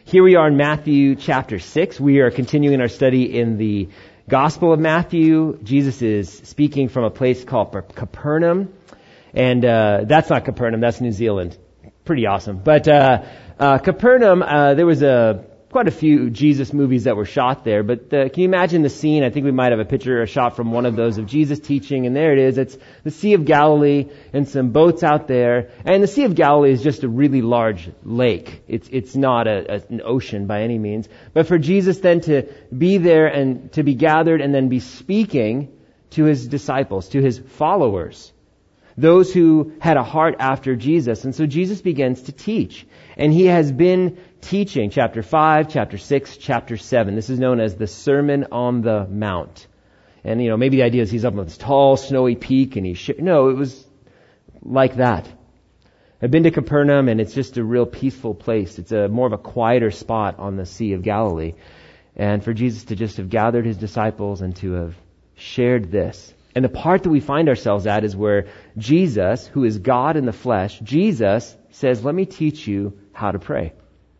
Here we are in Matthew chapter 6. We are continuing our study in the Gospel of Matthew. Jesus is speaking from a place called Capernaum. And that's not Capernaum, that's New Zealand. Pretty awesome. But Capernaum, there was quite a few Jesus movies that were shot there. But can you imagine the scene? I think we might have a picture, a shot from one of those of Jesus teaching. And there it is. It's the Sea of Galilee and some boats out there. And the Sea of Galilee is just a really large lake. It's not an ocean by any means. But for Jesus then to be there and to be gathered and then be speaking to his disciples, to his followers, those who had a heart after Jesus. And so Jesus begins to teach. And he has been teaching chapter 5, chapter 6, chapter 7. This is known as the Sermon on the Mount. And, maybe the idea is he's up on this tall, snowy peak and no, it was like that. I've been to Capernaum and it's just a real peaceful place. It's more of a quieter spot on the Sea of Galilee. And for Jesus to just have gathered his disciples and to have shared this. And the part that we find ourselves at is where Jesus, who is God in the flesh, Jesus says, let me teach you how to pray.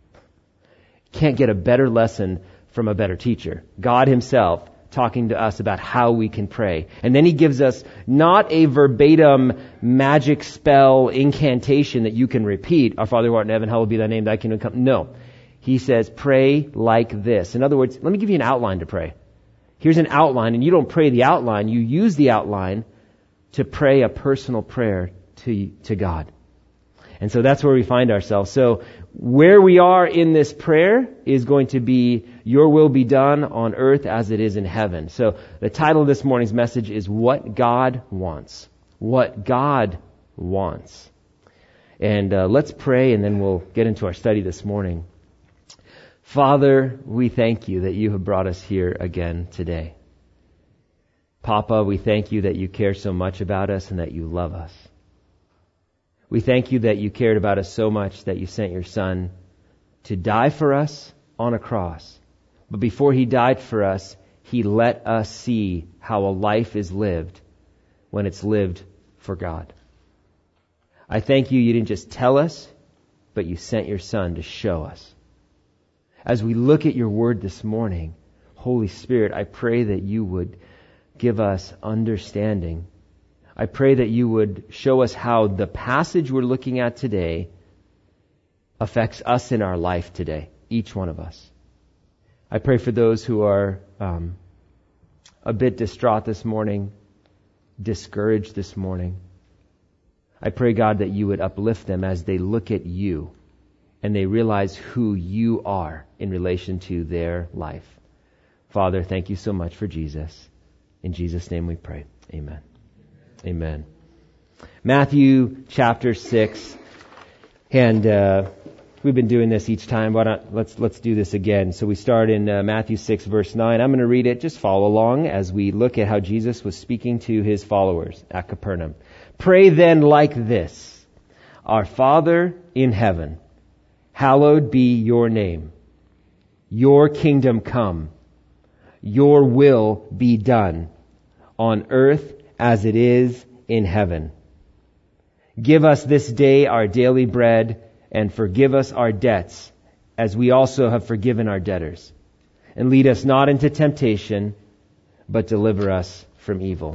Can't get a better lesson from a better teacher. God himself talking to us about how we can pray. And then he gives us not a verbatim magic spell incantation that you can repeat. Our Father who art in heaven, hallowed be thy name, thy kingdom come. No. He says, pray like this. In other words, let me give you an outline to pray. Here's an outline, and you don't pray the outline. You use the outline to pray a personal prayer to God. And so that's where we find ourselves. So where we are in this prayer is going to be, your will be done on earth as it is in heaven. So the title of this morning's message is What God Wants. What God wants. And let's pray, and then we'll get into our study this morning. Father, we thank you that you have brought us here again today. Papa, we thank you that you care so much about us and that you love us. We thank you that you cared about us so much that you sent your Son to die for us on a cross. But before he died for us, he let us see how a life is lived when it's lived for God. I thank you didn't just tell us, but you sent your Son to show us. As we look at your word this morning, Holy Spirit, I pray that you would give us understanding. I pray that you would show us how the passage we're looking at today affects us in our life today, each one of us. I pray for those who are a bit distraught this morning, discouraged this morning. I pray, God, that you would uplift them as they look at you and they realize who you are in relation to their life. Father, thank you so much for Jesus. In Jesus' name we pray. Amen. Amen. Matthew chapter 6. And we've been doing this each time. Why not? Let's do this again. So we start in Matthew 6 verse 9. I'm going to read it. Just follow along as we look at how Jesus was speaking to his followers at Capernaum. Pray then like this. Our Father in heaven, hallowed be your name. Your kingdom come. Your will be done on earth as it is in heaven. Give us this day our daily bread, and forgive us our debts as we also have forgiven our debtors. And lead us not into temptation, but deliver us from evil.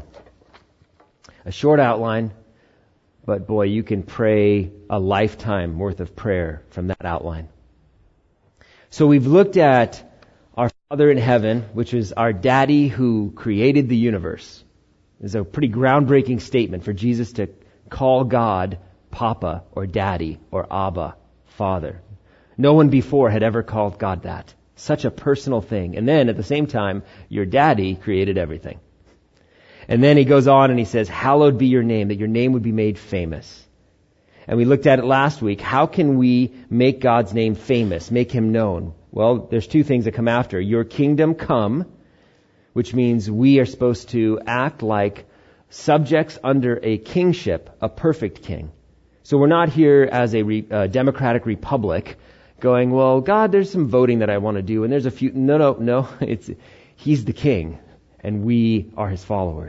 A short outline, but boy, you can pray a lifetime worth of prayer from that outline. So we've looked at our Father in heaven, which is our daddy who created the universe. It's a pretty groundbreaking statement for Jesus to call God Papa or Daddy or Abba, Father. No one before had ever called God that. Such a personal thing. And then at the same time, your daddy created everything. And then he goes on and he says, hallowed be your name, that your name would be made famous. And we looked at it last week. How can we make God's name famous, make him known? Well, there's two things that come after. Your kingdom come, which means we are supposed to act like subjects under a kingship, a perfect king. So we're not here as a democratic republic going, well, God, there's some voting that I want to do, and there's a few. No. He's the king, and we are his followers.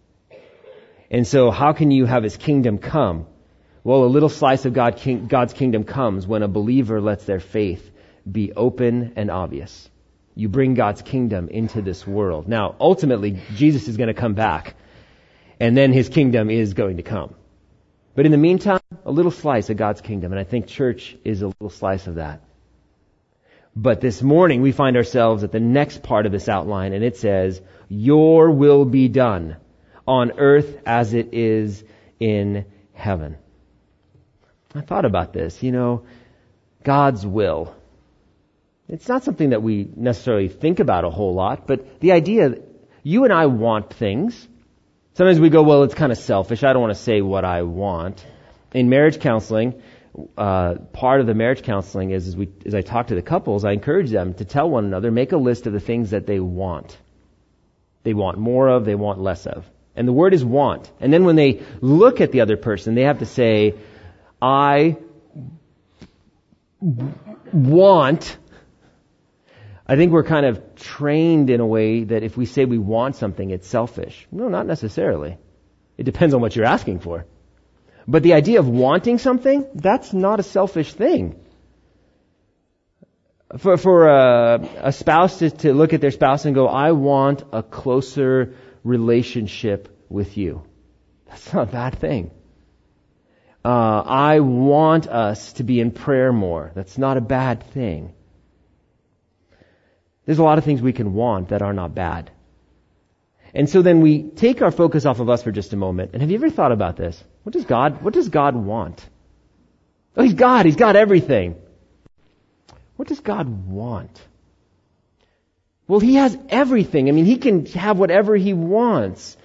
And so how can you have his kingdom come? Well, a little slice of God's kingdom comes when a believer lets their faith be open and obvious. You bring God's kingdom into this world. Now, ultimately, Jesus is going to come back, and then his kingdom is going to come. But in the meantime, a little slice of God's kingdom, and I think church is a little slice of that. But this morning, we find ourselves at the next part of this outline, and it says, your will be done on earth as it is in heaven. I thought about this, God's will. It's not something that we necessarily think about a whole lot, but the idea, you and I want things. Sometimes we go, well, it's kind of selfish. I don't want to say what I want. In marriage counseling, part of the marriage counseling is as I talk to the couples, I encourage them to tell one another, make a list of the things that they want. They want more of, they want less of. And the word is want. And then when they look at the other person, they have to say, I want. I think we're kind of trained in a way that if we say we want something, it's selfish. No, not necessarily. It depends on what you're asking for. But the idea of wanting something, that's not a selfish thing. For a spouse to look at their spouse and go, I want a closer relationship with you. That's not a bad thing. I want us to be in prayer more. That's not a bad thing. There's a lot of things we can want that are not bad. And so then we take our focus off of us for just a moment. And have you ever thought about this? What does God want? Oh, He's God. He's got everything. What does God want? Well, He has everything. I mean, He can have whatever He wants.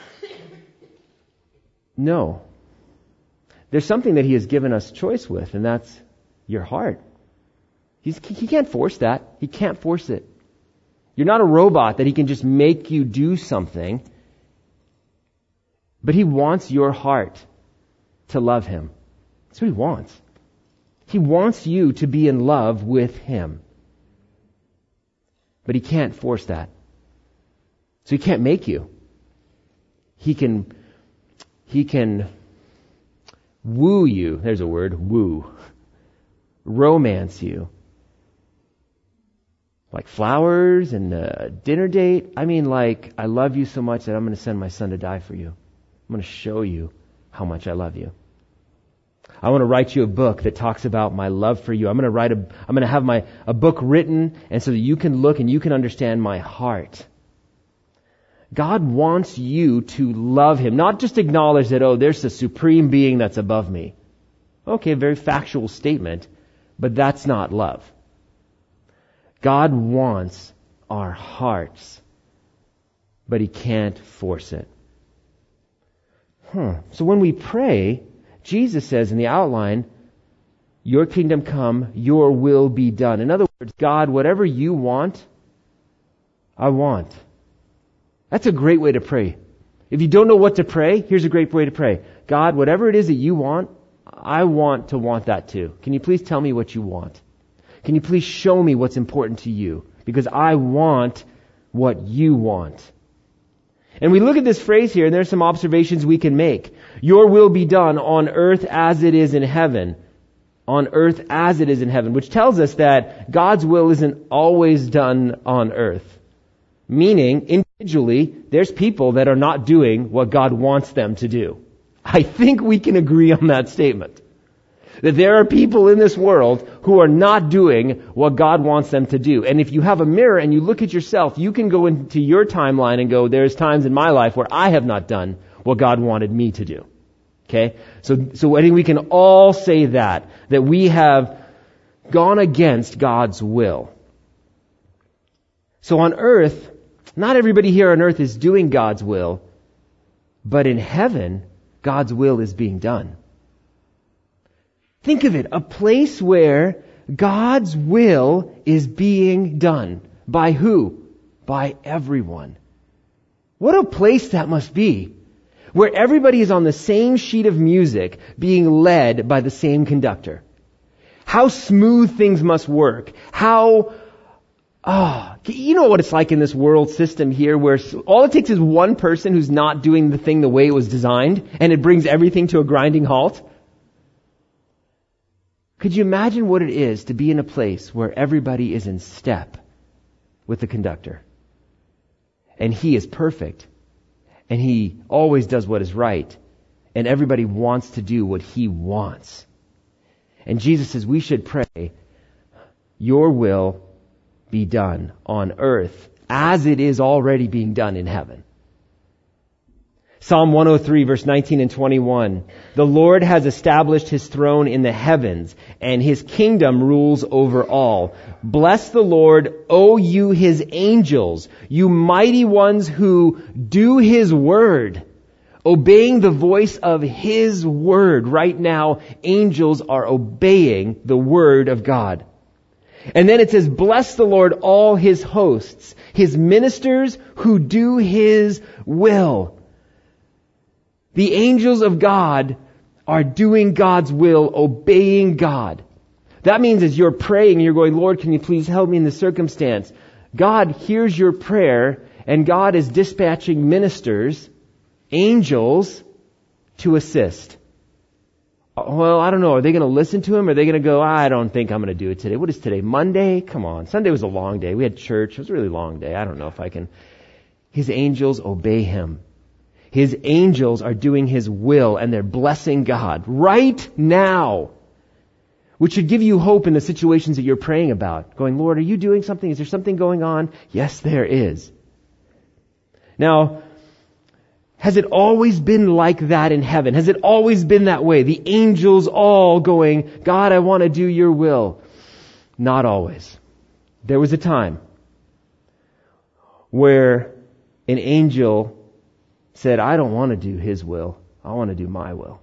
No. There's something that He has given us choice with, and that's your heart. He can't force that. He can't force it. You're not a robot that He can just make you do something. But He wants your heart to love Him. That's what He wants. He wants you to be in love with Him. But He can't force that. So He can't make you. He can woo you. There's a word, woo. Romance you. Like flowers and a dinner date. I mean, like, I love you so much that I'm going to send my son to die for you. I'm going to show you how much I love you. I want to write you a book that talks about my love for you. I'm going to have a book written, and so that you can look and you can understand my heart. God wants you to love Him, not just acknowledge that, oh, there's a supreme being that's above me. Okay, very factual statement, but that's not love. God wants our hearts, but He can't force it. So when we pray, Jesus says in the outline, your kingdom come, your will be done. In other words, God, whatever you want, I want. That's a great way to pray. If you don't know what to pray, here's a great way to pray. God, whatever it is that you want, I want to want that too. Can you please tell me what you want? Can you please show me what's important to you? Because I want what you want. And we look at this phrase here, and there's some observations we can make. Your will be done on earth as it is in heaven. On earth as it is in heaven, which tells us that God's will isn't always done on earth. Meaning, individually, there's people that are not doing what God wants them to do. I think we can agree on that statement. That there are people in this world who are not doing what God wants them to do. And if you have a mirror and you look at yourself, you can go into your timeline and go, there's times in my life where I have not done what God wanted me to do. Okay? So I think we can all say that we have gone against God's will. So on earth, not everybody here on earth is doing God's will, but in heaven, God's will is being done. Think of it, a place where God's will is being done. By who? By everyone. What a place that must be. Where everybody is on the same sheet of music, being led by the same conductor. How smooth things must work. You know what it's like in this world system here, where all it takes is one person who's not doing the thing the way it was designed, and it brings everything to a grinding halt. Could you imagine what it is to be in a place where everybody is in step with the conductor? And he is perfect. And he always does what is right. And everybody wants to do what he wants. And Jesus says we should pray, your will be done on earth as it is already being done in heaven. Psalm 103 verse 19 and 21. The Lord has established his throne in the heavens, and his kingdom rules over all. Bless the Lord, O you his angels, you mighty ones who do his word, obeying the voice of his word. Right now, angels are obeying the word of God. And then it says, bless the Lord, all his hosts, his ministers who do his will. The angels of God are doing God's will, obeying God. That means as you're praying, you're going, Lord, can you please help me in this circumstance? God hears your prayer, and God is dispatching ministers, angels, to assist. Well, I don't know. Are they going to listen to him? Or are they going to go, I don't think I'm going to do it today. What is today? Monday? Come on. Sunday was a long day. We had church. It was a really long day. I don't know if I can. His angels obey him. His angels are doing his will, and they're blessing God right now, which should give you hope in the situations that you're praying about. Going, Lord, are you doing something? Is there something going on? Yes, there is. Now, has it always been like that in heaven? Has it always been that way? The angels all going, God, I want to do your will. Not always. There was a time where an angel said, I don't want to do his will. I want to do my will.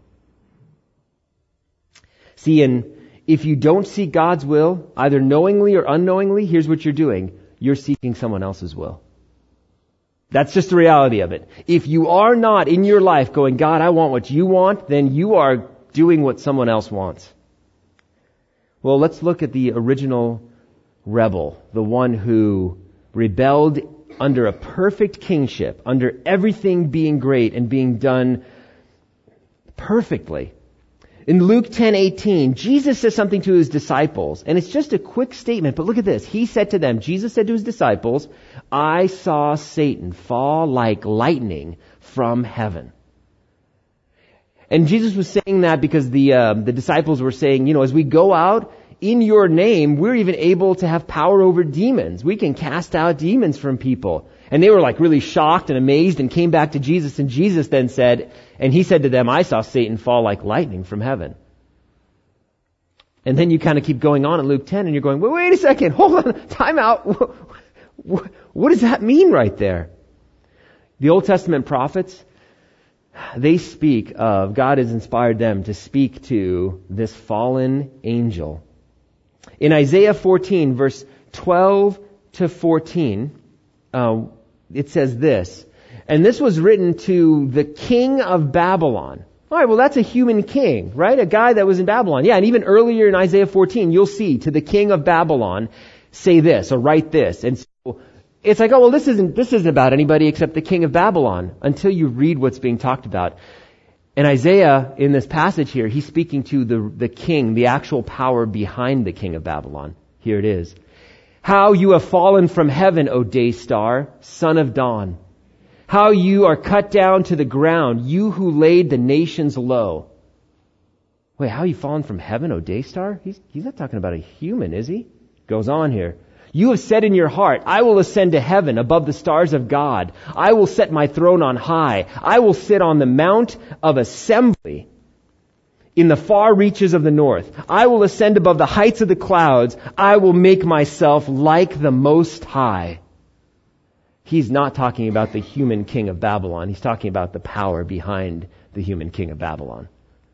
See, and if you don't seek God's will, either knowingly or unknowingly, here's what you're doing. You're seeking someone else's will. That's just the reality of it. If you are not in your life going, God, I want what you want, then you are doing what someone else wants. Well, let's look at the original rebel, the one who rebelled under a perfect kingship, under everything being great and being done perfectly. In Luke 10:18, Jesus says something to his disciples, and it's just a quick statement, but look at this. He said to them, Jesus said to his disciples, I saw Satan fall like lightning from heaven. And Jesus was saying that because the disciples were saying, as we go out in your name, we're even able to have power over demons. We can cast out demons from people. And they were like really shocked and amazed and came back to Jesus. And Jesus then said, and he said to them, I saw Satan fall like lightning from heaven. And then you kind of keep going on in Luke 10 and you're going, wait a second, hold on, time out. What does that mean right there? The Old Testament prophets, they speak of, God has inspired them to speak to this fallen angel. In Isaiah 14, verse 12 to 14, it says this, and this was written to the king of Babylon. All right, well, that's a human king, right? A guy that was in Babylon. Yeah, and even earlier in Isaiah 14, you'll see, to the king of Babylon, say this or write this. And so it's like, oh, well, this isn't about anybody except the king of Babylon until you read what's being talked about. And Isaiah, in this passage here, he's speaking to the king, the actual power behind the king of Babylon. Here it is. How you have fallen from heaven, O day star, son of dawn. How you are cut down to the ground, you who laid the nations low. Wait, how you fallen from heaven, O day star? He's not talking about a human, is he? Goes on here. You have said in your heart, I will ascend to heaven above the stars of God. I will set my throne on high. I will sit on the mount of assembly in the far reaches of the north. I will ascend above the heights of the clouds. I will make myself like the Most High. He's not talking about the human king of Babylon. He's talking about the power behind the human king of Babylon.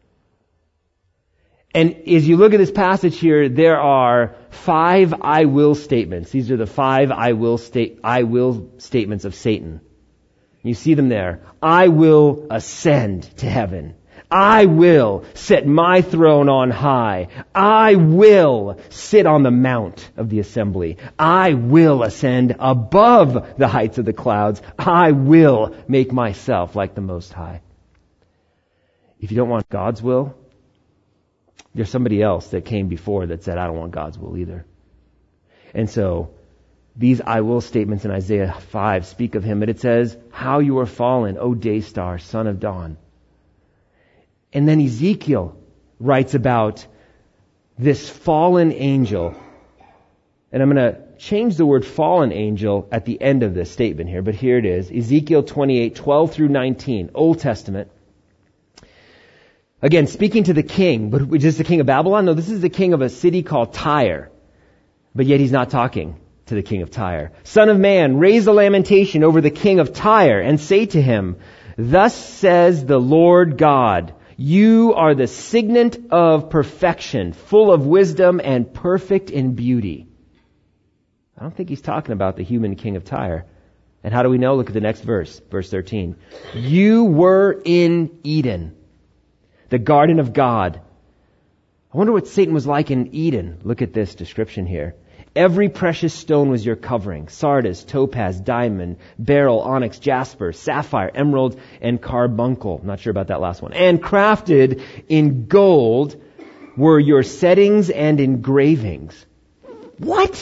And as you look at this passage here, there are 5 I will statements. These are the 5 I will statements of Satan. You see them there. I will ascend to heaven. I will set my throne on high. I will sit on the mount of the assembly. I will ascend above the heights of the clouds. I will make myself like the Most High. If you don't want God's will, There's somebody else that came before that said, I don't want God's will either. And so these I will statements in Isaiah 5 speak of him, but it says, how you are fallen, O day star, son of dawn. And then Ezekiel writes about this fallen angel. And I'm going to change the word fallen angel at the end of this statement here, but here it is. Ezekiel 28, 12 through 19, Old Testament. Again, speaking to the king, but is this the king of Babylon? No, this is the king of a city called Tyre. But yet he's not talking to the king of Tyre. Son of man, raise a lamentation over the king of Tyre and say to him, thus says the Lord God, you are the signet of perfection, full of wisdom and perfect in beauty. I don't think he's talking about the human king of Tyre. And how do we know? Look at the next verse, verse 13. You were in Eden, the garden of God. I wonder what Satan was like in Eden. Look at this description here. Every precious stone was your covering. Sardis, topaz, diamond, beryl, onyx, jasper, sapphire, emerald, and carbuncle. Not sure about that last one. And crafted in gold were your settings and engravings. What?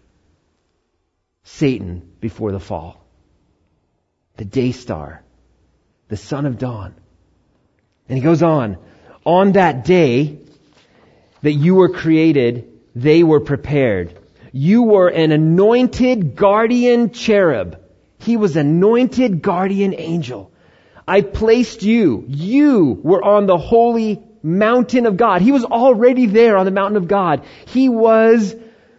Satan before the fall. The day star. The son of dawn. And he goes on that day that you were created, they were prepared. You were an anointed guardian cherub. He was anointed guardian angel. I placed you. You were on the holy mountain of God. He was already there on the mountain of God. He was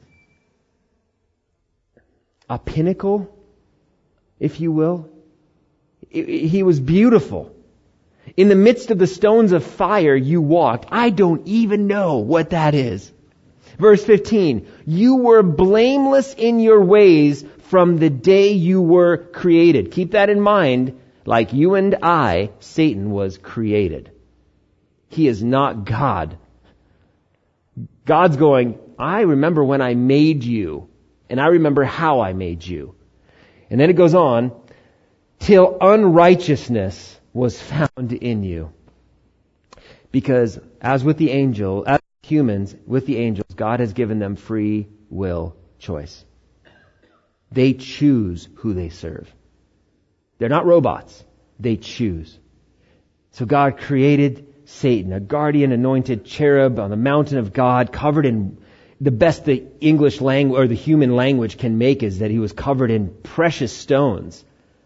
a pinnacle, if you will. He was beautiful. In the midst of the stones of fire you walked. I don't even know what that is. Verse 15, you were blameless in your ways from the day you were created. Keep that in mind. Like you and I, Satan was created. He is not God. God's going, I remember when I made you, and I remember how I made you. And then it goes on, till unrighteousness was found in you. Because as with the angel, as humans, with the angels, God has given them free will choice. They choose who they serve. They're not robots. They choose. So God created Satan, a guardian anointed cherub on the mountain of God, covered in the best the English language or the human language can make is that he was covered in precious stones.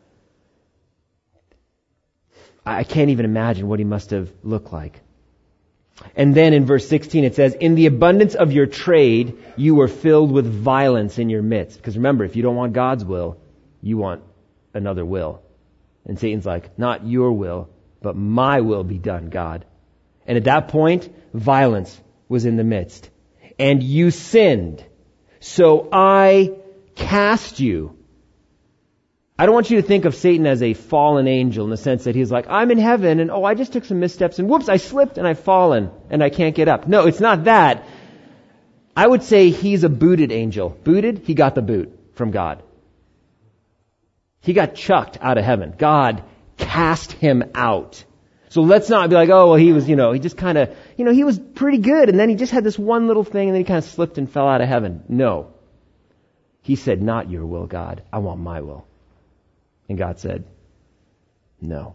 I can't even imagine what he must have looked like. And then in verse 16 it says, in the abundance of your trade, you were filled with violence in your midst. Because remember, if you don't want God's will, you want another will. And Satan's like, not your will, but my will be done, God. And at that point, violence was in the midst. And you sinned. So I cast you. I don't want you to think of Satan as a fallen angel in the sense that he's like, I'm in heaven and I just took some missteps and whoops, I slipped and I've fallen and I can't get up. No, it's not that. I would say he's a booted angel. Booted? He got the boot from God. He got chucked out of heaven. God cast him out. So let's not be like, oh, well, he was, he just kind of, he was pretty good and then he just had this one little thing and then he kind of slipped and fell out of heaven. No. He said, not your will, God. I want my will. And God said, no.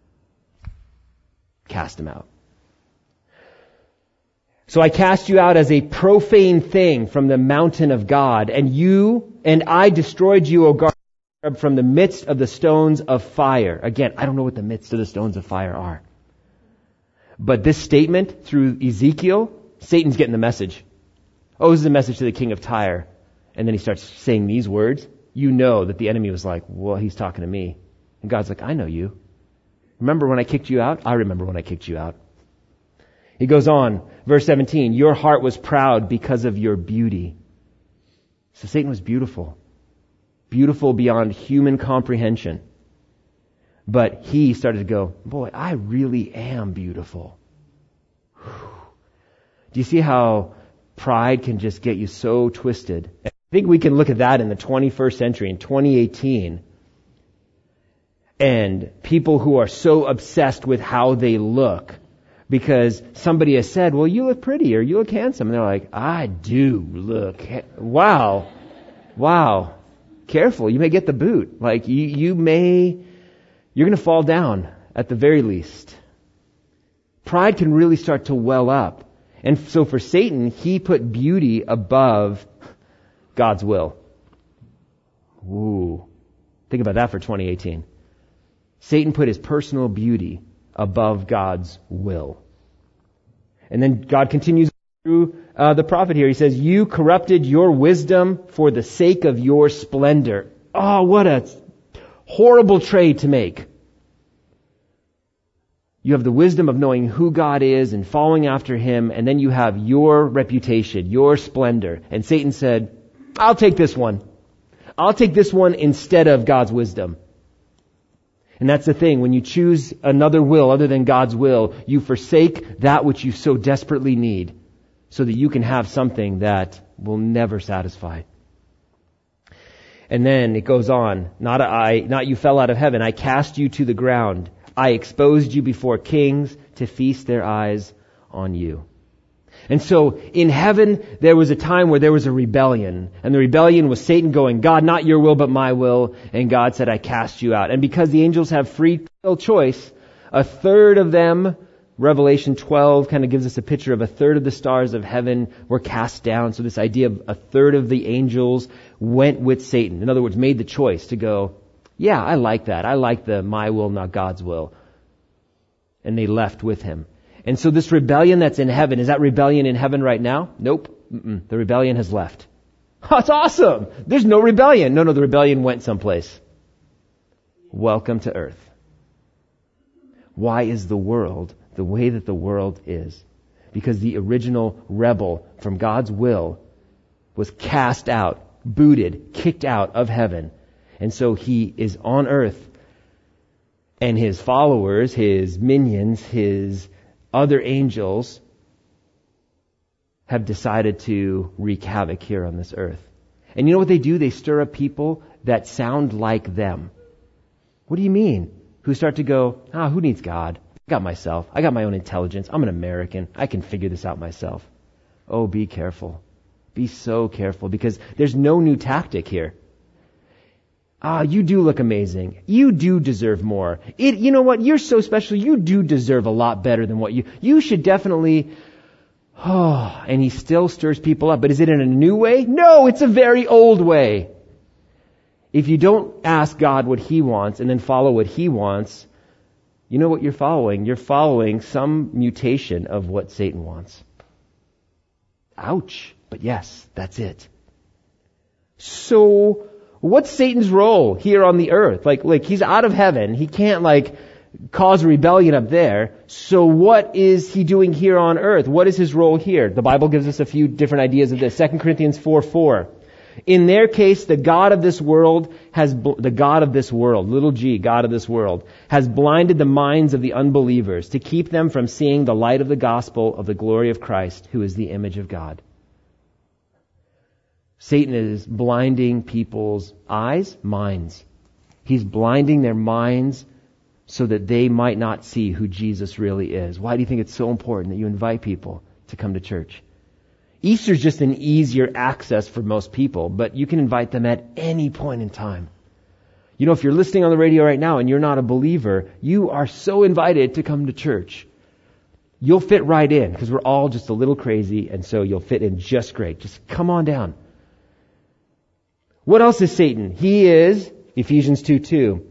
Cast him out. So I cast you out as a profane thing from the mountain of God, and I destroyed you, O God, from the midst of the stones of fire. Again, I don't know what the midst of the stones of fire are. But this statement through Ezekiel, Satan's getting the message. Oh, this is a message to the king of Tyre. And then he starts saying these words. You know that the enemy was like, well, he's talking to me. And God's like, I know you. Remember when I kicked you out? I remember when I kicked you out. He goes on, verse 17, your heart was proud because of your beauty. So Satan was beautiful. Beautiful beyond human comprehension. But he started to go, boy, I really am beautiful. Whew. Do you see how pride can just get you so twisted? I think we can look at that in the 21st century, in 2018. And people who are so obsessed with how they look because somebody has said, well, you look pretty or you look handsome. And they're like, I do look, wow. Careful, you may get the boot. Like you're going to fall down at the very least. Pride can really start to well up. And so for Satan, he put beauty above God's will. Ooh. Think about that for 2018. Satan put his personal beauty above God's will. And then God continues through the prophet here. He says, you corrupted your wisdom for the sake of your splendor. Oh, what a horrible trade to make. You have the wisdom of knowing who God is and following after Him, and then you have your reputation, your splendor. And Satan said, I'll take this one. I'll take this one instead of God's wisdom. And that's the thing. When you choose another will other than God's will, you forsake that which you so desperately need so that you can have something that will never satisfy. And then it goes on. Not you fell out of heaven. I cast you to the ground. I exposed you before kings to feast their eyes on you. And so in heaven, there was a time where there was a rebellion. And the rebellion was Satan going, God, not your will, but my will. And God said, I cast you out. And because the angels have free will choice, a third of them, Revelation 12 kind of gives us a picture of a third of the stars of heaven were cast down. So this idea of a third of the angels went with Satan. In other words, made the choice to go, yeah, I like that. I like the my will, not God's will. And they left with him. And so this rebellion that's in heaven, is that rebellion in heaven right now? Nope. The rebellion has left. Oh, it's awesome. There's no rebellion. No, the rebellion went someplace. Welcome to earth. Why is the world the way that the world is? Because the original rebel from God's will was cast out, booted, kicked out of heaven. And so he is on earth. And his followers, his minions, his other angels have decided to wreak havoc here on this earth. And you know what they do? They stir up people that sound like them. What do you mean? Who start to go, who needs God? I got myself. I got my own intelligence. I'm an American. I can figure this out myself. Oh, be careful. Be so careful, because there's no new tactic here. You do look amazing. You do deserve more. You know what? You're so special. You do deserve a lot better than what you should definitely. And he still stirs people up. But is it in a new way? No, it's a very old way. If you don't ask God what He wants and then follow what He wants, you know what you're following? You're following some mutation of what Satan wants. Ouch. But yes, that's it. So, what's Satan's role here on the earth? Like he's out of heaven. He can't cause a rebellion up there. So what is he doing here on earth? What is his role here? The Bible gives us a few different ideas of this. 2 Corinthians 4:4. In their case, the God of this world, little g, God of this world, has blinded the minds of the unbelievers to keep them from seeing the light of the gospel of the glory of Christ, who is the image of God. Satan is blinding people's eyes, minds. He's blinding their minds so that they might not see who Jesus really is. Why do you think it's so important that you invite people to come to church? Easter's just an easier access for most people, but you can invite them at any point in time. You know, if you're listening on the radio right now and you're not a believer, you are so invited to come to church. You'll fit right in, because we're all just a little crazy, and so you'll fit in just great. Just come on down. What else is Satan? He is, Ephesians 2:2,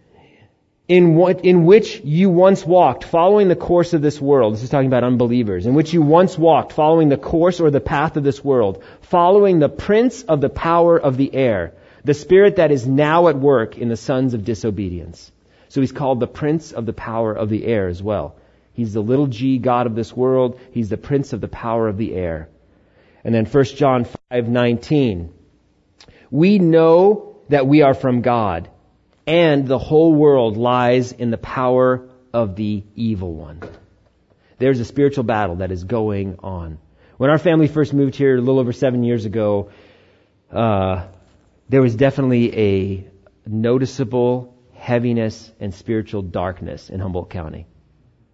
in which you once walked, following the course of this world. This is talking about unbelievers. In which you once walked, following the course or the path of this world, following the prince of the power of the air, the spirit that is now at work in the sons of disobedience. So he's called the prince of the power of the air as well. He's the little g God of this world. He's the prince of the power of the air. And then 1 John 5:19. We know that we are from God, and the whole world lies in the power of the evil one. There's a spiritual battle that is going on. When our family first moved here a little over 7 years ago, there was definitely a noticeable heaviness and spiritual darkness in Humboldt County.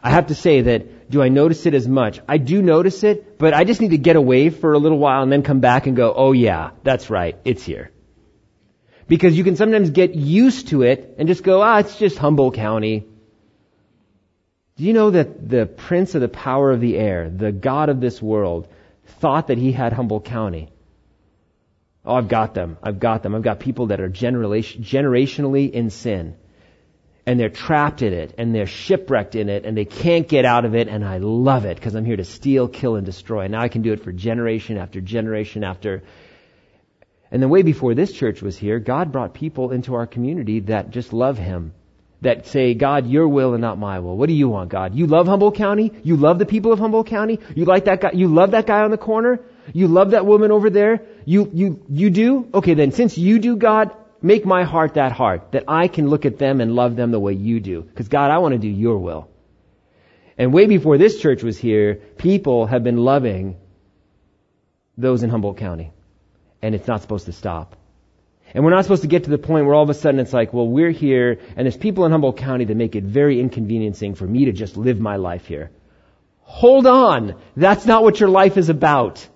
I have to say that, do I notice it as much? I do notice it, but I just need to get away for a little while and then come back and go, oh yeah, that's right, it's here. Because you can sometimes get used to it and just go, it's just Humboldt County. Do you know that the prince of the power of the air, the God of this world, thought that he had Humboldt County? Oh, I've got them. I've got people that are generationally in sin. And they're trapped in it, and they're shipwrecked in it, and they can't get out of it, and I love it, because I'm here to steal, kill, and destroy. And now I can do it for generation after generation after. And then way before this church was here, God brought people into our community that just love Him. That say, God, your will and not my will. What do you want, God? You love Humboldt County? You love the people of Humboldt County? You like that guy? You love that guy on the corner? You love that woman over there? You do? Okay, then since you do, God, make my heart that heart, that I can look at them and love them the way you do. Because God, I want to do your will. And way before this church was here, people have been loving those in Humboldt County. And it's not supposed to stop. And we're not supposed to get to the point where all of a sudden it's like, well, we're here, and there's people in Humboldt County that make it very inconveniencing for me to just live my life here. Hold on! That's not what your life is about.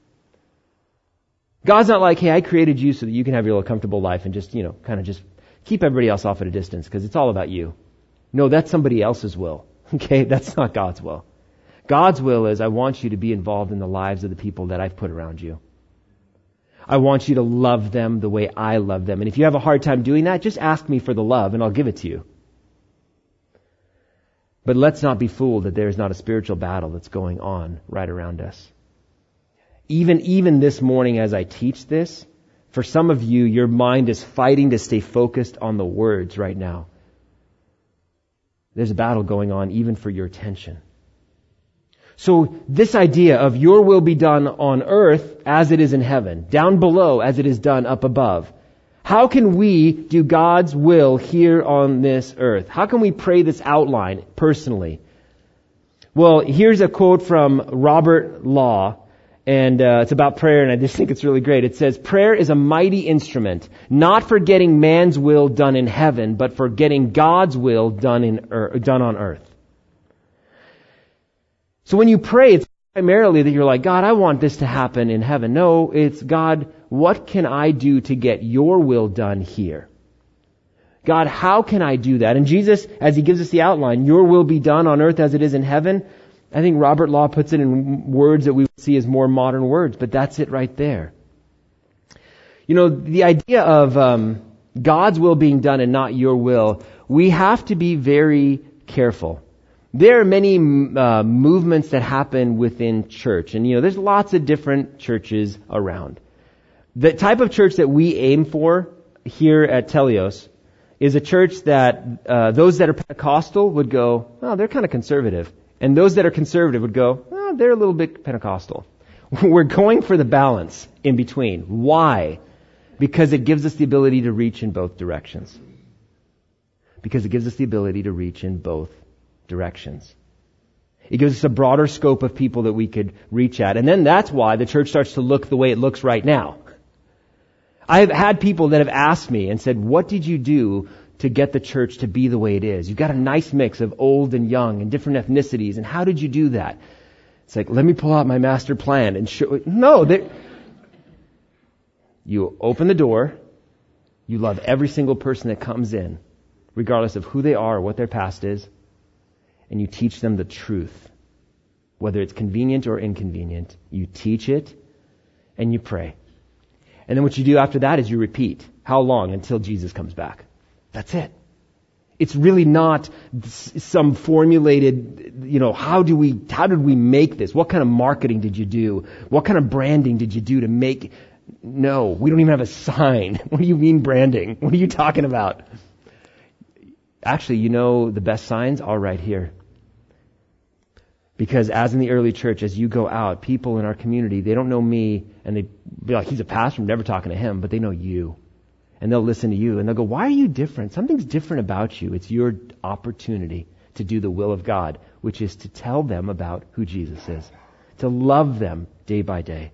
God's not like, hey, I created you so that you can have your little comfortable life and just, kind of just keep everybody else off at a distance because it's all about you. No, that's somebody else's will. Okay? That's not God's will. God's will is, I want you to be involved in the lives of the people that I've put around you. I want you to love them the way I love them. And if you have a hard time doing that, just ask me for the love and I'll give it to you. But let's not be fooled that there is not a spiritual battle that's going on right around us. Even this morning as I teach this, for some of you, your mind is fighting to stay focused on the words right now. There's a battle going on even for your attention. So this idea of your will be done on earth as it is in heaven, down below as it is done up above. How can we do God's will here on this earth? How can we pray this outline personally? Well, here's a quote from Robert Law. And it's about prayer, and I just think it's really great. It says, prayer is a mighty instrument, not for getting man's will done in heaven, but for getting God's will done on earth. So when you pray, it's primarily that you're like, God, I want this to happen in heaven. No, it's, God, what can I do to get your will done here? God, how can I do that? And Jesus, as He gives us the outline, your will be done on earth as it is in heaven, I think Robert Law puts it in words that we see as more modern words, but that's it right there. The idea of God's will being done and not your will, we have to be very careful. There are many movements that happen within church, and there's lots of different churches around. The type of church that we aim for here at Telios is a church that those that are Pentecostal would go, oh, they're kind of conservative. And those that are conservative would go, oh, they're a little bit Pentecostal. We're going for the balance in between. Why? Because it gives us the ability to reach in both directions. Because it gives us the ability to reach in both directions. It gives us a broader scope of people that we could reach at. And then that's why the church starts to look the way it looks right now. I've had people that have asked me and said, what did you do to get the church to be the way it is? You've got a nice mix of old and young and different ethnicities. And how did you do that? It's like, let me pull out my master plan and show. No, you open the door. You love every single person that comes in, regardless of who they are or what their past is. And you teach them the truth. Whether it's convenient or inconvenient, you teach it and you pray. And then what you do after that is you repeat. How long? Until Jesus comes back. That's it. It's really not some formulated, how did we make this? What kind of marketing did you do? What kind of branding did you do to make? No, we don't even have a sign. What do you mean branding? What are you talking about? Actually, the best signs are right here. Because as in the early church, as you go out, people in our community, they don't know me, and they be like, he's a pastor, I'm never talking to him, but they know you. And they'll listen to you and they'll go, why are you different? Something's different about you. It's your opportunity to do the will of God, which is to tell them about who Jesus is, to love them day by day.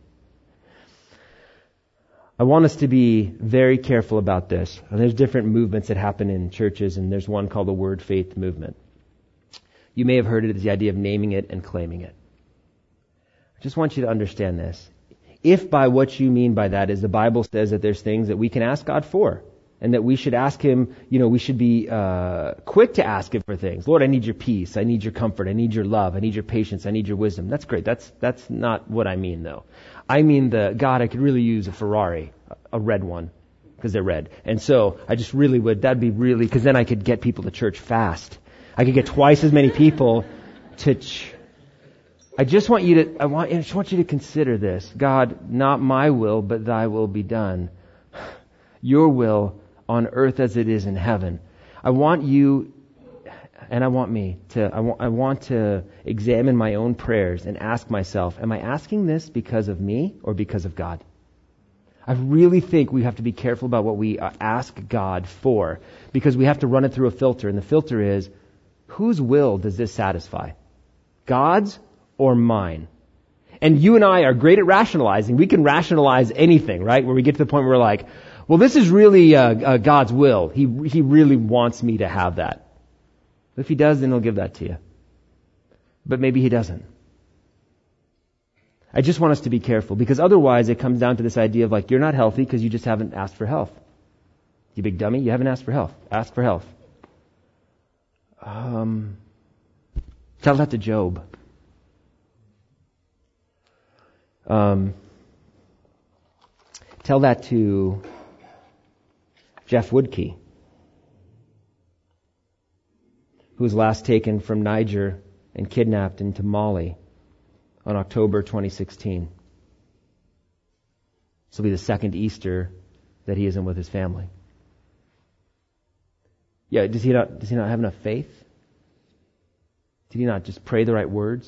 I want us to be very careful about this. And there's different movements that happen in churches, and there's one called the Word Faith movement. You may have heard it as the idea of naming it and claiming it. I just want you to understand this. If by what you mean by that is the Bible says that there's things that we can ask God for, and that we should ask Him, we should be quick to ask Him for things. Lord, I need your peace. I need your comfort. I need your love. I need your patience. I need your wisdom. That's great. That's not what I mean, though. I mean God, I could really use a Ferrari, a red one, because they're red. And so I just really would, because then I could get people to church fast. I could get twice as many people to I just want you to consider this. God, not my will, but thy will be done. Your will on earth as it is in heaven. I want you, and I want me to, I want to examine my own prayers and ask myself, am I asking this because of me or because of God? I really think we have to be careful about what we ask God for, because we have to run it through a filter, and the filter is, whose will does this satisfy? God's or mine? And you and I are great at rationalizing. We can rationalize anything, right? Where we get to the point where we're like, well, this is really God's will. He really wants me to have that. If He does, then He'll give that to you. But maybe He doesn't. I just want us to be careful, because otherwise it comes down to this idea of like, you're not healthy because you just haven't asked for health. You big dummy, you haven't asked for health. Ask for health. Tell that to Job. Tell that to Jeff Woodkey, who was last taken from Niger and kidnapped into Mali on October 2016. This will be the second Easter that he isn't with his family. Yeah, does he not have enough faith? Did he not just pray the right words?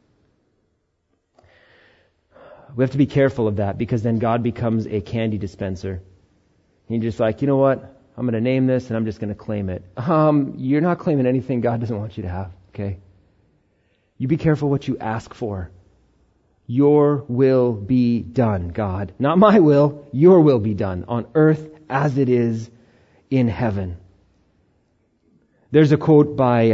We have to be careful of that, because then God becomes a candy dispenser. And you're just like, you know what? I'm going to name this and I'm just going to claim it. You're not claiming anything God doesn't want you to have, okay? You be careful what you ask for. Your will be done, God. Not my will, your will be done on earth as it is in heaven. There's a quote by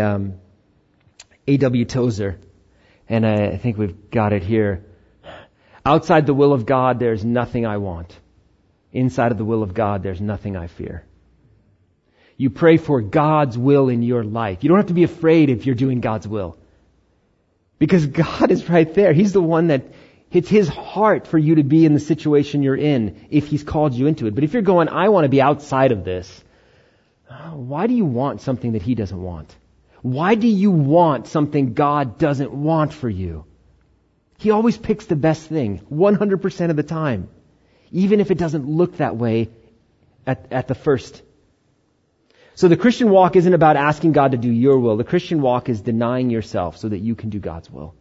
A.W. Tozer, and I think we've got it here. Outside the will of God, there's nothing I want. Inside of the will of God, there's nothing I fear. You pray for God's will in your life. You don't have to be afraid if you're doing God's will, because God is right there. He's the one that, it's His heart for you to be in the situation you're in if He's called you into it. But if you're going, I want to be outside of this, why do you want something that He doesn't want? Why do you want something God doesn't want for you? He always picks the best thing, 100% of the time, even if it doesn't look that way at the first. So the Christian walk isn't about asking God to do your will. The Christian walk is denying yourself so that you can do God's will.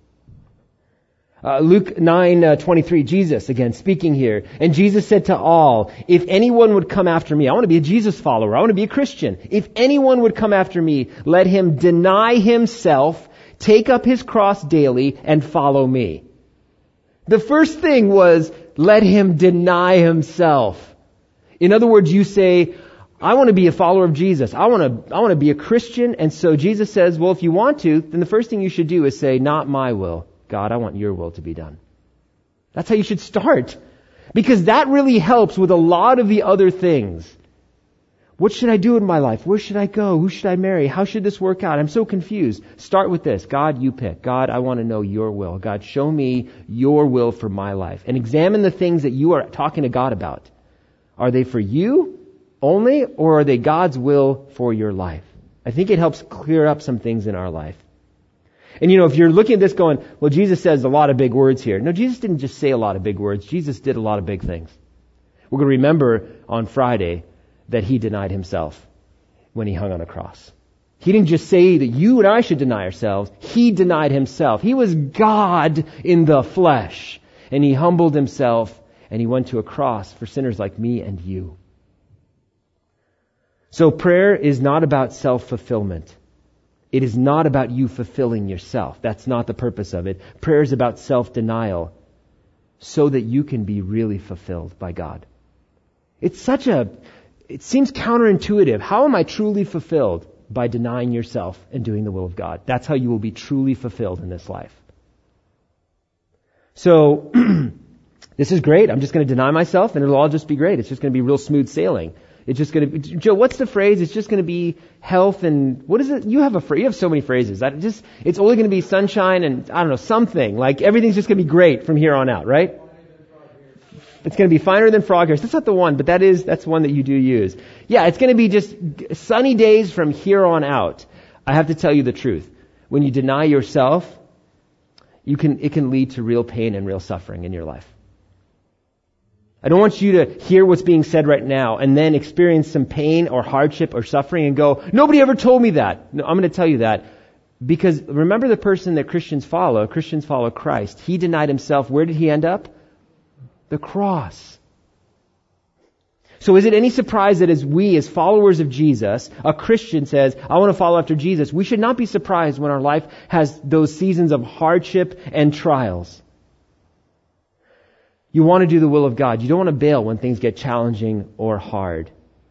Luke 9:23, Jesus again speaking here. And Jesus said to all, if anyone would come after me, I want to be a Jesus follower, I want to be a Christian. If anyone would come after me, let him deny himself, take up his cross daily, and follow me. The first thing was, let him deny himself. In other words, you say, I want to be a follower of Jesus. I want to be a Christian. And so Jesus says, well, if you want to, then the first thing you should do is say, not my will. God, I want your will to be done. That's how you should start. Because that really helps with a lot of the other things. What should I do in my life? Where should I go? Who should I marry? How should this work out? I'm so confused. Start with this. God, you pick. God, I want to know your will. God, show me your will for my life. And examine the things that you are talking to God about. Are they for you only, or are they God's will for your life? I think it helps clear up some things in our life. And if you're looking at this going, well, Jesus says a lot of big words here. No, Jesus didn't just say a lot of big words. Jesus did a lot of big things. We're going to remember on Friday that He denied Himself when He hung on a cross. He didn't just say that you and I should deny ourselves. He denied Himself. He was God in the flesh. And He humbled Himself and He went to a cross for sinners like me and you. So prayer is not about self-fulfillment. It is not about you fulfilling yourself. That's not the purpose of it. Prayer is about self-denial so that you can be really fulfilled by God. It seems counterintuitive. How am I truly fulfilled? by denying yourself and doing the will of God. That's how you will be truly fulfilled in this life. So, this is great. I'm just going to deny myself and it'll all just be great. It's just going to be real smooth sailing. It's just going to be, Joe, what's the phrase? It's just going to be health and, what is it? You have so many phrases. It's only going to be sunshine and, I don't know, something. Like everything's just going to be great from here on out, right? It's going to be finer than frog hairs. That's not the one, but that's one that you do use. Yeah, it's going to be just sunny days from here on out. I have to tell you the truth. When you deny yourself, it can lead to real pain and real suffering in your life. I don't want you to hear what's being said right now and then experience some pain or hardship or suffering and go, nobody ever told me that. No, I'm going to tell you that. Because remember the person that Christians follow. Christians follow Christ. He denied himself. Where did he end up? The cross. So is it any surprise that as followers of Jesus, a Christian says, I want to follow after Jesus, we should not be surprised when our life has those seasons of hardship and trials. You want to do the will of God. You don't want to bail when things get challenging or hard.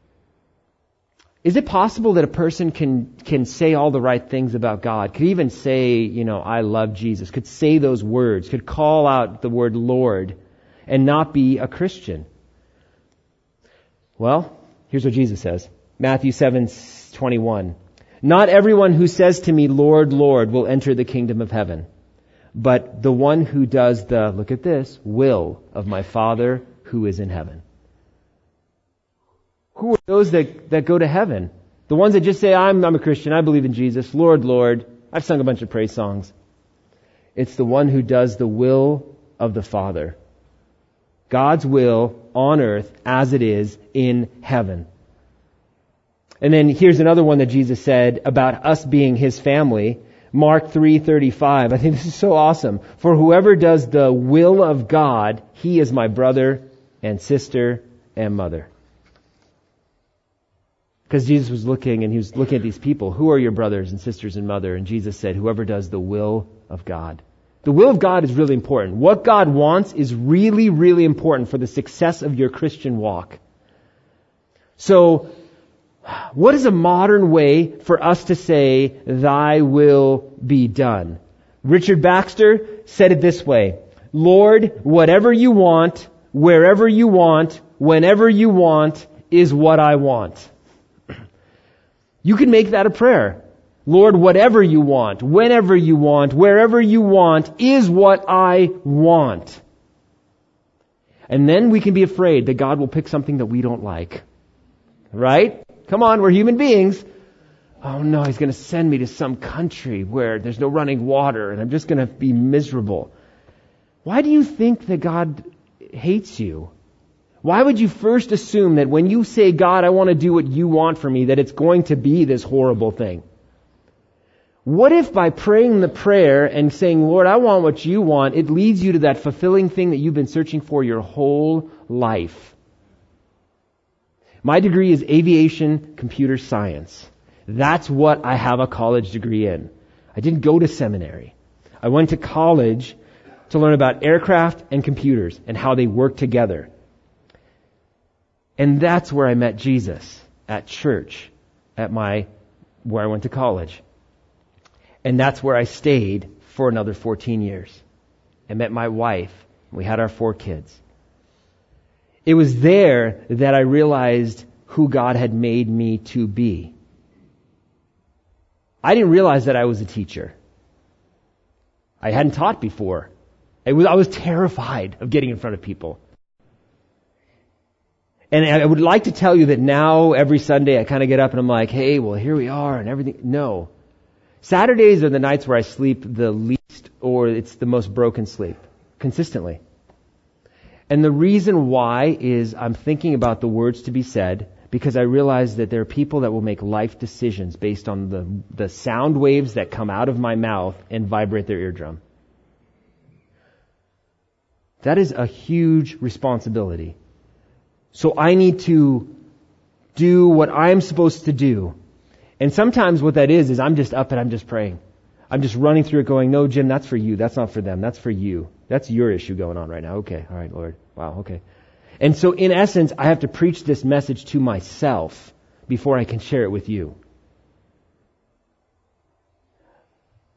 Is it possible that a person can say all the right things about God? Could even say, I love Jesus. Could say those words. Could call out the word Lord and not be a Christian? Well, here's what Jesus says. Matthew 7:21. Not everyone who says to me, Lord, Lord, will enter the kingdom of heaven, but the one who does the, look at this, will of my Father who is in heaven. Who are those that go to heaven? The ones that just say, I'm a Christian, I believe in Jesus, Lord, Lord. I've sung a bunch of praise songs. It's the one who does the will of the Father. God's will on earth as it is in heaven. And then here's another one that Jesus said about us being His family. Mark 3:35. I think this is so awesome. For whoever does the will of God, he is my brother and sister and mother. Because Jesus was looking and he was looking at these people. Who are your brothers and sisters and mother? And Jesus said, whoever does the will of God. The will of God is really important. What God wants is really, really important for the success of your Christian walk. So, what is a modern way for us to say, thy will be done? Richard Baxter said it this way. Lord, whatever you want, wherever you want, whenever you want, is what I want. You can make that a prayer. Lord, whatever you want, whenever you want, wherever you want, is what I want. And then we can be afraid that God will pick something that we don't like. Right? Come on, we're human beings. Oh no, He's going to send me to some country where there's no running water and I'm just going to be miserable. Why do you think that God hates you? Why would you first assume that when you say, God, I want to do what you want for me, that it's going to be this horrible thing? What if by praying the prayer and saying, Lord, I want what you want, it leads you to that fulfilling thing that you've been searching for your whole life? My degree is aviation computer science. That's what I have a college degree in. I didn't go to seminary. I went to college to learn about aircraft and computers and how they work together. And that's where I met Jesus, at church, where I went to college. And that's where I stayed for another 14 years. I met my wife. We had our 4 kids. It was there that I realized who God had made me to be. I didn't realize that I was a teacher. I hadn't taught before. I was terrified of getting in front of people. And I would like to tell you that now, every Sunday, I kind of get up and I'm like, hey, well, here we are and everything. No. Saturdays are the nights where I sleep the least, or it's the most broken sleep, consistently. And the reason why is I'm thinking about the words to be said, because I realize that there are people that will make life decisions based on the sound waves that come out of my mouth and vibrate their eardrum. That is a huge responsibility. So I need to do what I'm supposed to do. And sometimes what that is I'm just up and I'm just praying. I'm just running through it going, no, Jim, that's for you. That's not for them. That's for you. That's your issue going on right now. Okay. All right, Lord. Wow. Okay. And so in essence, I have to preach this message to myself before I can share it with you.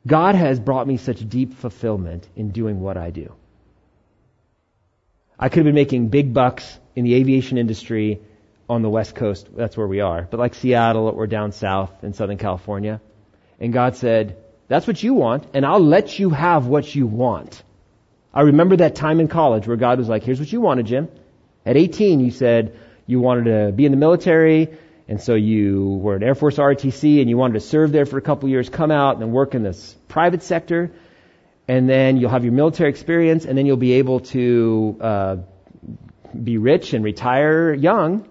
God has brought me such deep fulfillment in doing what I do. I could have been making big bucks in the aviation industry on the West Coast. That's where we are. But like Seattle or down south in Southern California. And God said, that's what you want, and I'll let you have what you want. I remember that time in college where God was like, here's what you wanted, Jim. At 18, you said you wanted to be in the military, and so you were an Air Force ROTC, and you wanted to serve there for a couple years, come out, and then work in this private sector, and then you'll have your military experience, and then you'll be able to be rich and retire young.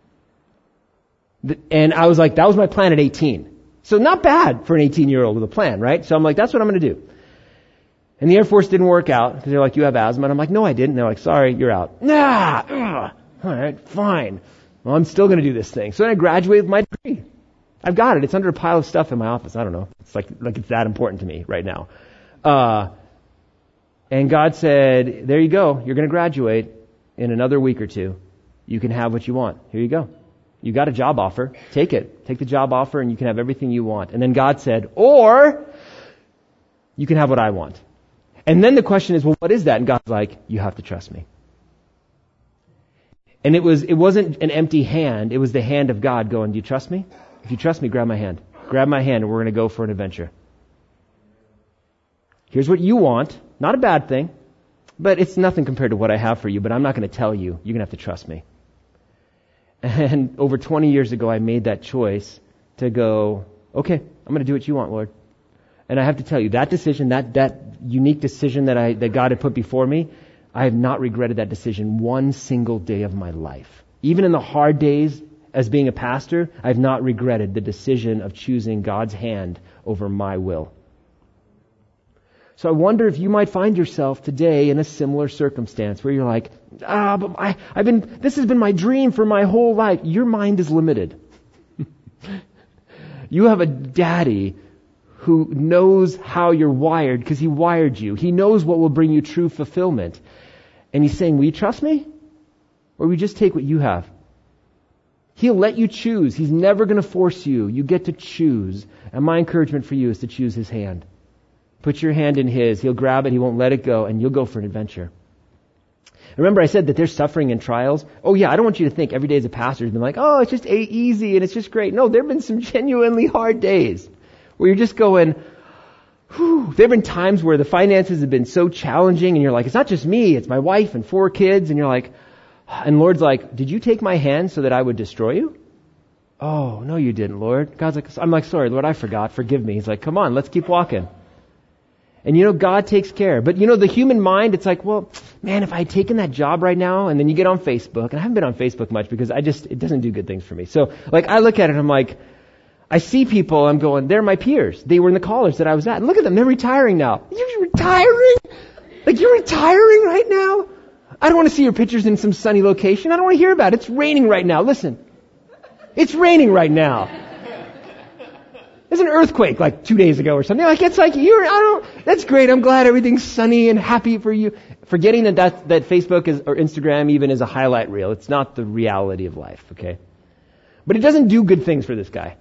And I was like, that was my plan at 18. So not bad for an 18-year-old with a plan, right? So I'm like, that's what I'm going to do. And the Air Force didn't work out because they're like, you have asthma. And I'm like, no, I didn't. And they're like, sorry, you're out. All right, fine. Well, I'm still going to do this thing. So then I graduated with my degree. I've got it. It's under a pile of stuff in my office. I don't know. It's like it's that important to me right now. And God said, there you go. You're going to graduate in another week or two. You can have what you want. Here you go. You got a job offer. Take it. Take the job offer and you can have everything you want. And then God said, or you can have what I want. And then the question is, well, what is that? And God's like, you have to trust me. And it wasn't an empty hand. It was the hand of God going, do you trust me? If you trust me, grab my hand. Grab my hand and we're going to go for an adventure. Here's what you want. Not a bad thing, but it's nothing compared to what I have for you, but I'm not going to tell you. You're going to have to trust me. And over 20 years ago, I made that choice to go, okay, I'm going to do what you want, Lord. And I have to tell you, that decision, that unique decision that God had put before me, I have not regretted that decision one single day of my life. Even in the hard days as being a pastor, I have not regretted the decision of choosing God's hand over my will. So I wonder if you might find yourself today in a similar circumstance where you're like, but this has been my dream for my whole life. Your mind is limited. You have a daddy who knows how you're wired because he wired you. He knows what will bring you true fulfillment. And he's saying, will you trust me? Or will you just take what you have? He'll let you choose. He's never going to force you. You get to choose. And my encouragement for you is to choose his hand. Put your hand in his. He'll grab it. He won't let it go. And you'll go for an adventure. Remember I said that there's suffering and trials? Oh yeah, I don't want you to think every day as a pastor has been like, oh, it's just easy and it's just great. No, there have been some genuinely hard days where you're just going, whew. There have been times where the finances have been so challenging and you're like, it's not just me, it's my wife and 4 kids. And you're like, and Lord's like, did you take my hand so that I would destroy you? Oh, no you didn't, Lord. God's like, I'm like, sorry, Lord, I forgot. Forgive me. He's like, come on, let's keep walking. And God takes care. But the human mind, it's like, well, man, if I had taken that job right now, and then you get on Facebook, and I haven't been on Facebook much because it doesn't do good things for me. So, I look at it and I'm like, I see people, I'm going, they're my peers. They were in the college that I was at. And look at them, they're retiring now. You're retiring? You're retiring right now? I don't want to see your pictures in some sunny location. I don't want to hear about it. It's raining right now. Listen. It's raining right now. There's an earthquake 2 days ago or something. That's great. I'm glad everything's sunny and happy for you. Forgetting that Facebook or Instagram even is a highlight reel. It's not the reality of life, okay? But it doesn't do good things for this guy.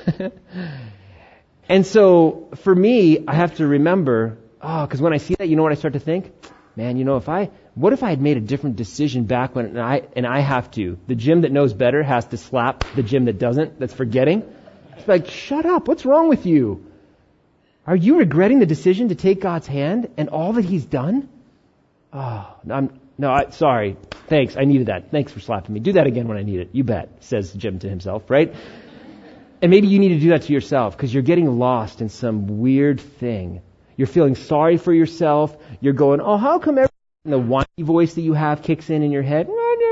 And so, for me, I have to remember, because when I see that, you know what I start to think? Man, what if I had made a different decision back when I have to? The Jim that knows better has to slap the Jim that doesn't, that's forgetting. It's like, shut up. What's wrong with you? Are you regretting the decision to take God's hand and all that he's done? Sorry. Thanks. I needed that. Thanks for slapping me. Do that again when I need it. You bet, says Jim to himself, right? And maybe you need to do that to yourself because you're getting lost in some weird thing. You're feeling sorry for yourself. You're going, how come the whiny voice that you have kicks in your head?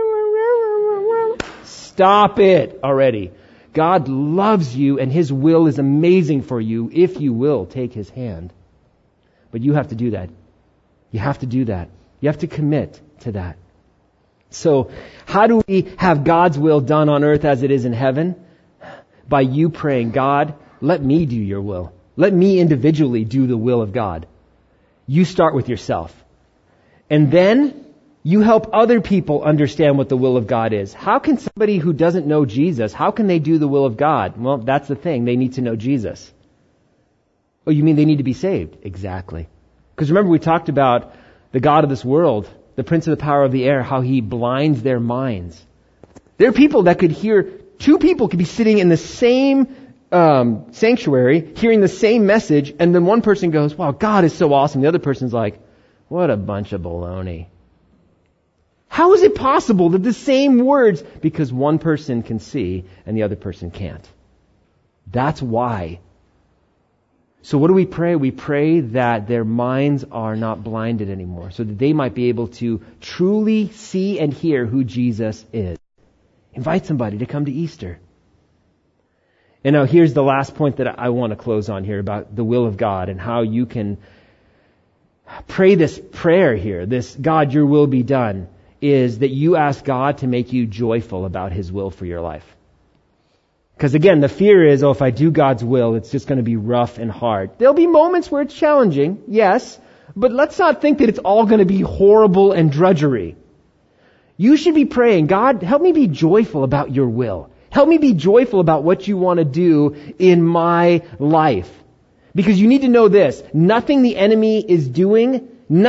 Stop it already. God loves you and his will is amazing for you if you will take his hand. But you have to do that. You have to do that. You have to commit to that. So, how do we have God's will done on earth as it is in heaven? By you praying, God, let me do your will. Let me individually do the will of God. You start with yourself. And then you help other people understand what the will of God is. How can somebody who doesn't know Jesus, how can they do the will of God? Well, that's the thing. They need to know Jesus. Oh, you mean they need to be saved? Exactly. Because remember, we talked about the god of this world, the prince of the power of the air, how he blinds their minds. There are people that could hear, two people could be sitting in the same sanctuary, hearing the same message, and then one person goes, wow, God is so awesome. The other person's like, what a bunch of baloney. How is it possible that the same words, because one person can see and the other person can't? That's why. So what do we pray? We pray that their minds are not blinded anymore, so that they might be able to truly see and hear who Jesus is. Invite somebody to come to Easter. And now here's the last point that I want to close on here about the will of God and how you can pray this prayer here, this God, your will be done, is that you ask God to make you joyful about His will for your life. Because again, the fear is, if I do God's will, it's just going to be rough and hard. There'll be moments where it's challenging, yes, but let's not think that it's all going to be horrible and drudgery. You should be praying, God, help me be joyful about your will. Help me be joyful about what you want to do in my life. Because you need to know this, nothing that the enemy is doing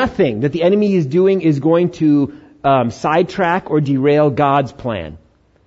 is going to sidetrack or derail God's plan.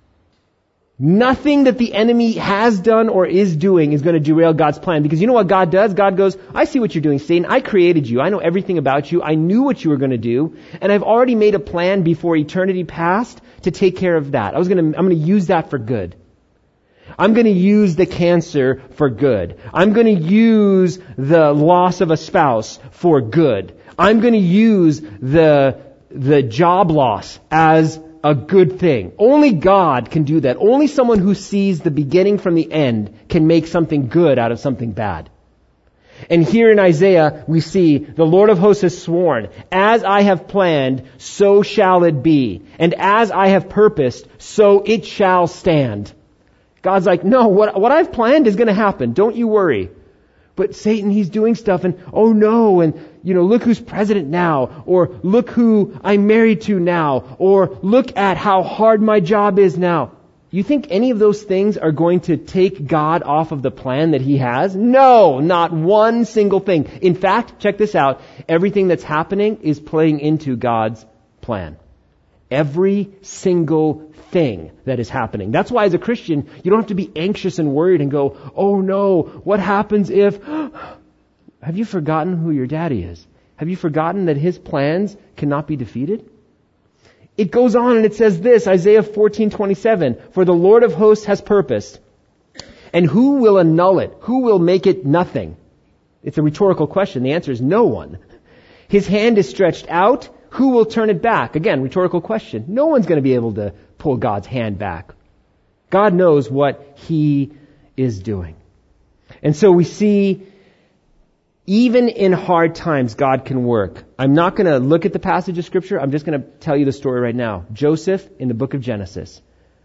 Nothing that the enemy has done or is doing is going to derail God's plan. Because you know what God does? God goes, I see what you're doing, Satan. I created you. I know everything about you. I knew what you were going to do. And I've already made a plan before eternity passed to take care of that. I'm going to use that for good. I'm going to use the cancer for good. I'm going to use the loss of a spouse for good. I'm going to use the job loss as a good thing. Only God can do that. Only someone who sees the beginning from the end can make something good out of something bad. And here in Isaiah, we see the Lord of hosts has sworn, as I have planned, so shall it be. And as I have purposed, so it shall stand. God's like, no, what I've planned is going to happen. Don't you worry. But Satan, he's doing stuff and, oh no, and look who's president now, or look who I'm married to now, or look at how hard my job is now. You think any of those things are going to take God off of the plan that He has? No, not one single thing. In fact, check this out, everything that's happening is playing into God's plan. Every single thing that is happening. That's why as a Christian, you don't have to be anxious and worried and go, oh no, what happens if... Have you forgotten who your daddy is? Have you forgotten that His plans cannot be defeated? It goes on and it says this, Isaiah 14:27, for the Lord of hosts has purposed, and who will annul it? Who will make it nothing? It's a rhetorical question. The answer is no one. His hand is stretched out. Who will turn it back? Again, rhetorical question. No one's going to be able to pull God's hand back. God knows what He is doing. And so we see, even in hard times, God can work. I'm not going to look at the passage of Scripture. I'm just going to tell you the story right now. Joseph in the book of Genesis.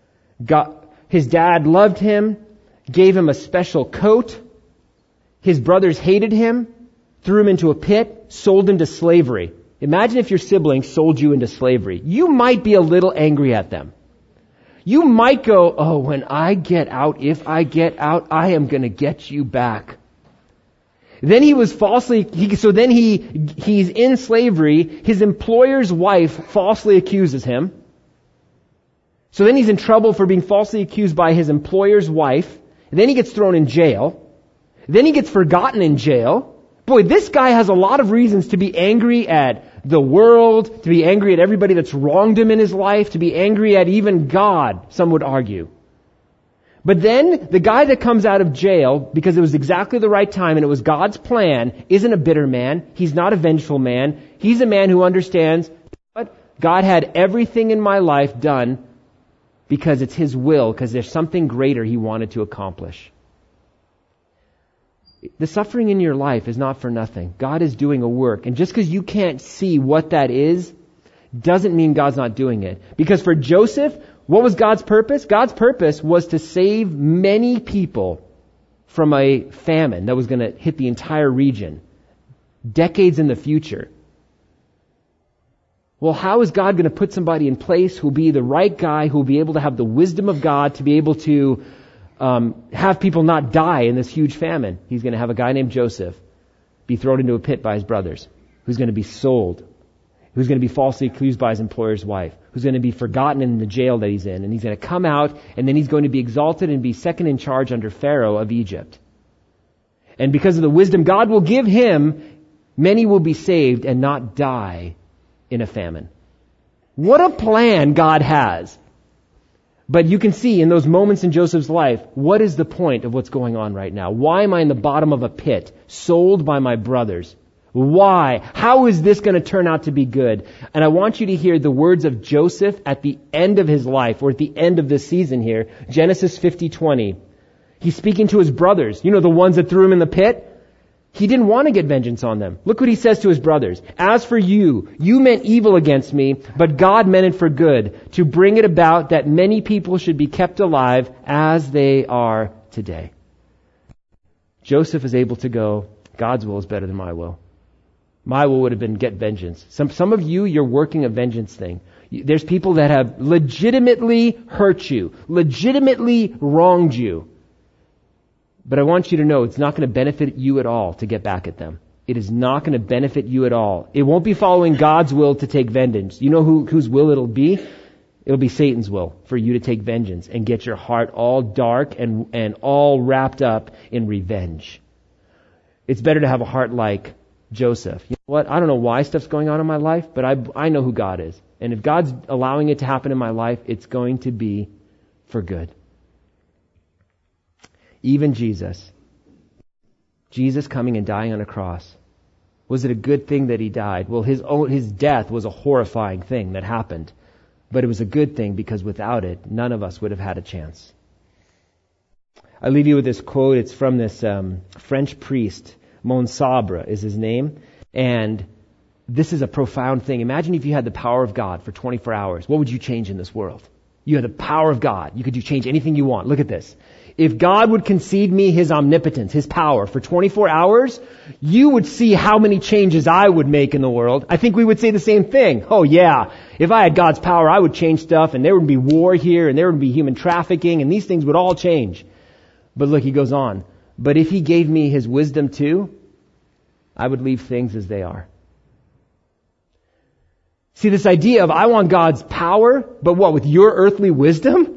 His dad loved him, gave him a special coat. His brothers hated him, threw him into a pit, sold him to slavery. Imagine if your siblings sold you into slavery. You might be a little angry at them. You might go, oh, when I get out, if I get out, I am going to get you back. Then he was he's in slavery. His employer's wife falsely accuses him. So then he's in trouble for being falsely accused by his employer's wife. And then he gets thrown in jail. Then he gets forgotten in jail. Boy, this guy has a lot of reasons to be angry at the world, to be angry at everybody that's wronged him in his life, to be angry at even God, some would argue. But then, the guy that comes out of jail, because it was exactly the right time and it was God's plan, isn't a bitter man. He's not a vengeful man. He's a man who understands, what? God had everything in my life done because it's His will, because there's something greater He wanted to accomplish. The suffering in your life is not for nothing. God is doing a work. And just because you can't see what that is, doesn't mean God's not doing it. Because for Joseph, what was God's purpose? God's purpose was to save many people from a famine that was going to hit the entire region, decades in the future. Well, how is God going to put somebody in place who will be the right guy, who will be able to have the wisdom of God to be able to have people not die in this huge famine. He's going to have a guy named Joseph be thrown into a pit by his brothers, who's going to be sold, who's going to be falsely accused by his employer's wife, who's going to be forgotten in the jail that he's in, and he's going to come out, and then he's going to be exalted and be second in charge under Pharaoh of Egypt. And because of the wisdom God will give him, many will be saved and not die in a famine. What a plan God has! But you can see in those moments in Joseph's life, what is the point of what's going on right now? Why am I in the bottom of a pit, sold by my brothers? Why? How is this going to turn out to be good? And I want you to hear the words of Joseph at the end of his life, or at the end of this season here. Genesis 50:20. He's speaking to his brothers. You know, the ones that threw him in the pit? He didn't want to get vengeance on them. Look what he says to his brothers. As for you, you meant evil against me, but God meant it for good, to bring it about that many people should be kept alive as they are today. Joseph is able to go, God's will is better than my will. My will would have been get vengeance. Some of you, you're working a vengeance thing. There's people that have legitimately hurt you, legitimately wronged you. But I want you to know it's not going to benefit you at all to get back at them. It is not going to benefit you at all. It won't be following God's will to take vengeance. You know whose will it'll be? It'll be Satan's will for you to take vengeance and get your heart all dark and all wrapped up in revenge. It's better to have a heart like Joseph. You know what? I don't know why stuff's going on in my life, but I know who God is. And if God's allowing it to happen in my life, it's going to be for good. Even Jesus coming and dying on a cross, was it a good thing that he died? Well, his death was a horrifying thing that happened, but it was a good thing because without it, none of us would have had a chance. I leave you with this quote. It's from this French priest, Monsabre is his name, and this is a profound thing. Imagine if you had the power of God for 24 hours. What would you change in this world? You had the power of God. You could change anything you want. Look at this. If God would concede me his omnipotence, his power for 24 hours, you would see how many changes I would make in the world. I think we would say the same thing. Oh yeah, if I had God's power, I would change stuff, and there would be war here, and there would be human trafficking, and these things would all change. But look, he goes on. But if he gave me his wisdom too, I would leave things as they are. See, this idea of I want God's power, but what, with your earthly wisdom?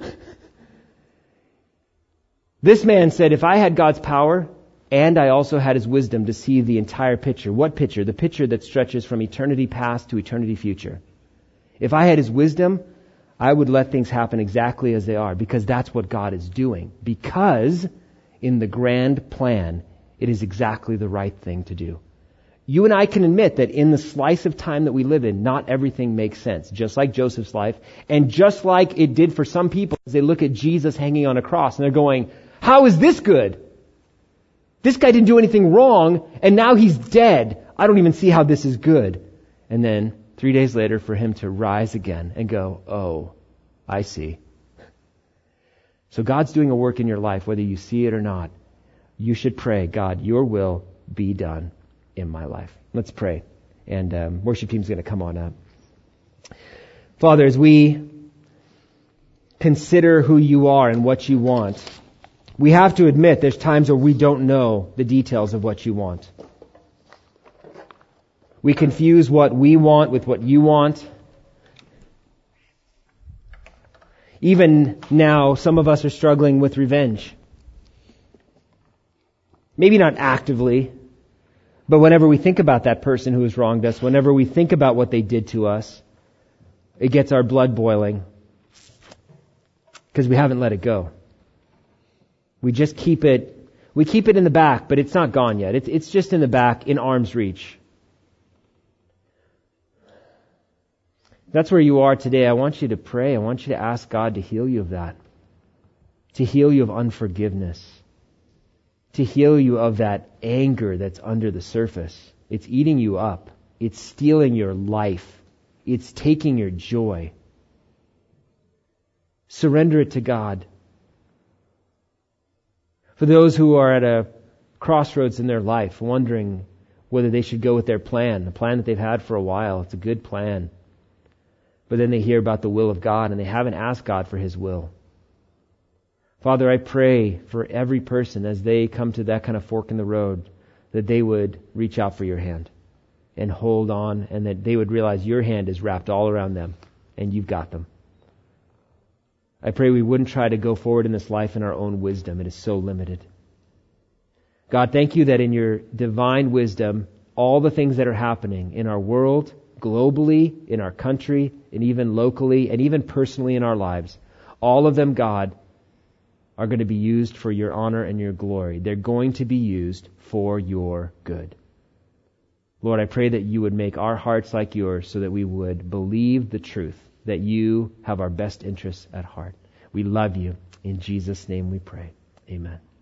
This man said, if I had God's power and I also had his wisdom to see the entire picture. What picture? The picture that stretches from eternity past to eternity future. If I had his wisdom, I would let things happen exactly as they are, because that's what God is doing. Because in the grand plan, it is exactly the right thing to do. You and I can admit that in the slice of time that we live in, not everything makes sense, just like Joseph's life, and just like it did for some people as they look at Jesus hanging on a cross, and they're going, how is this good? This guy didn't do anything wrong, and now he's dead. I don't even see how this is good. And then 3 days later, for him to rise again and go, oh, I see. So God's doing a work in your life, whether you see it or not. You should pray, God, your will be done in my life. Let's pray. And worship team's going to come on up. Father, as we consider who you are and what you want, we have to admit there's times where we don't know the details of what you want. We confuse what we want with what you want. Even now, some of us are struggling with revenge. Maybe not actively, but whenever we think about that person who has wronged us, whenever we think about what they did to us, it gets our blood boiling because we haven't let it go. We just keep it in the back, but it's not gone yet. It's just in the back, in arm's reach. That's where you are today. I want you to pray. I want you to ask God to heal you of that. To heal you of unforgiveness. To heal you of that anger that's under the surface. It's eating you up. It's stealing your life. It's taking your joy. Surrender it to God. For those who are at a crossroads in their life, wondering whether they should go with their plan, the plan that they've had for a while, it's a good plan. But then they hear about the will of God and they haven't asked God for his will. Father, I pray for every person as they come to that kind of fork in the road, that they would reach out for your hand and hold on, and that they would realize your hand is wrapped all around them and you've got them. I pray we wouldn't try to go forward in this life in our own wisdom. It is so limited. God, thank you that in your divine wisdom, all the things that are happening in our world, globally, in our country, and even locally, and even personally in our lives, all of them, God, are going to be used for your honor and your glory. They're going to be used for your good. Lord, I pray that you would make our hearts like yours so that we would believe the truth, that you have our best interests at heart. We love you. In Jesus' name we pray. Amen.